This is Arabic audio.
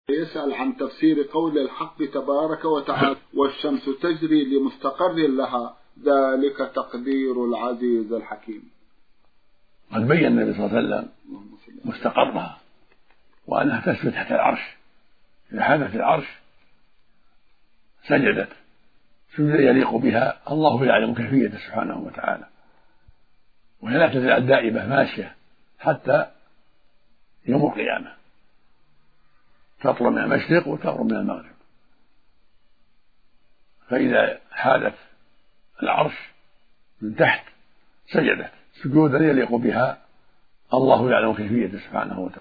يسأل عن تفسير قول الحق تبارك وتعالى: والشمس تجري لمستقر لها ذلك تقدير العزيز الحكيم. قد بين النبي صلى الله عليه وسلم مستقرها وأنها تسجد تحت العرش. إذا حدث العرش سجدت سجود يليق بها، الله يعلم كيفيته سبحانه وتعالى، وهي لا تزال دائبة ماشية حتى يوم القيامة، تطلع من المشرق وتغرب من المغرب. فإذا حالت العرش من تحت سجدت سجودا يليق بها، الله يعلم كيفيته سبحانه وتعالى.